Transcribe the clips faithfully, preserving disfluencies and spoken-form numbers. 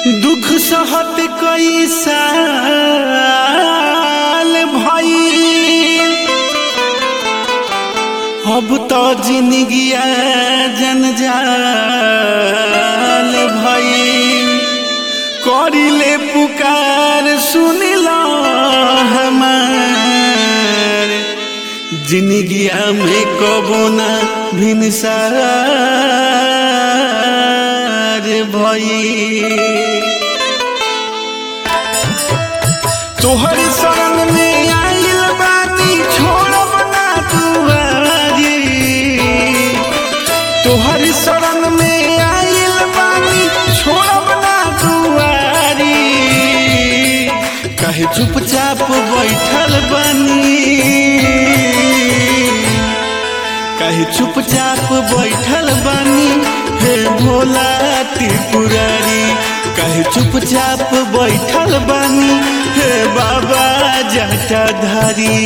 दुख सहत कई साल भइल, अब तो जिंदगिया जंजाल भइल। करिले पुकार सुनिलो हमार, जिंदगिया में कबो ना भिनसार भइल। तोहर शरण में आइल बानी छोड़ब ना दुआरी, तोहर शरण में आइल बानी छोड़ब ना दुआरी। काहे चुपचाप बैठल बानी, काहे चुपचाप बैठल बानी हे भोला त्रिपुरारी। काहे चुपचाप बैठल बानी हे बाबा जटाधारी।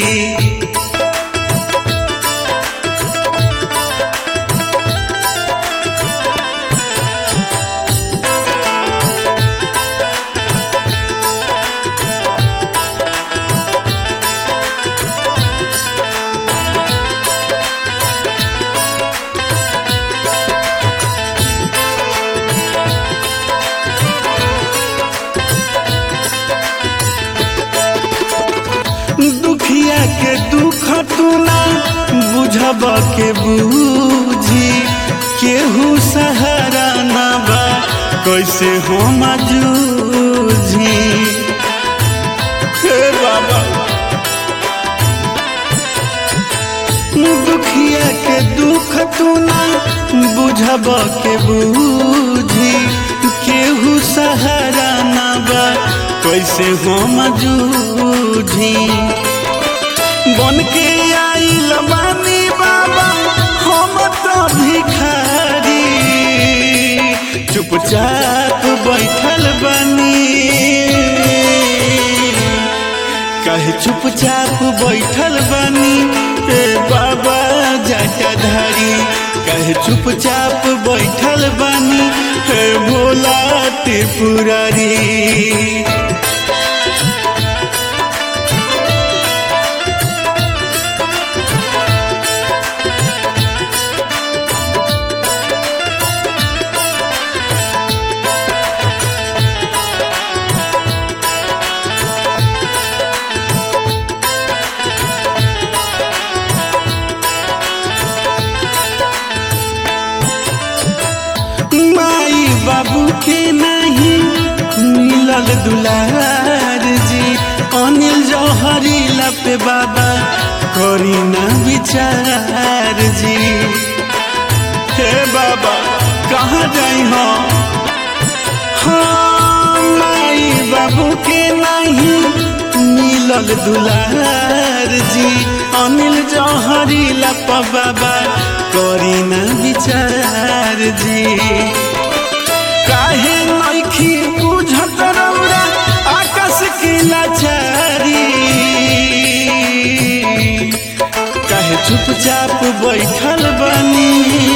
दुखिया के दुख तू ना बुझब के बूझी, केहू सहारा ना बा कैसे हम जूझी। हे बाबा दुखिया के दुख तू ना बुझब के बूझी, केहू सहारा ना बा कैसे हम जूझी। बन के आइल बानी बाबा हम तो भिखारी, चुपचाप बैठल बानी। काहे चुपचाप बैठल बानी ए बाबा जटाधारी। काहे चुपचाप बैठल बानी हे भोला त्रिपुरारी। बाबू के नहीं मिलल दुलार जी, अनिल जौहरी लपे बाबा करी ना विचार जी। हे बाबा कहाँ जाई हो, हाँ माई बाबू के नहीं मिलल दुलार जी, अनिल जौहरी लप बाबा करी ना विचार जी। काहे नइखी बुझत रौरा आकाश की लाचारी, काहे चुपचाप बैठल बानी,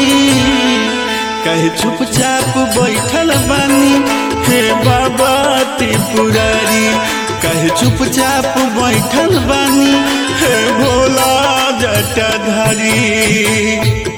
काहे चुपचाप बैठल बानी हे बाबा त्रिपुरारी। काहे चुपचाप बैठल बानी हे भोला जटाधारी।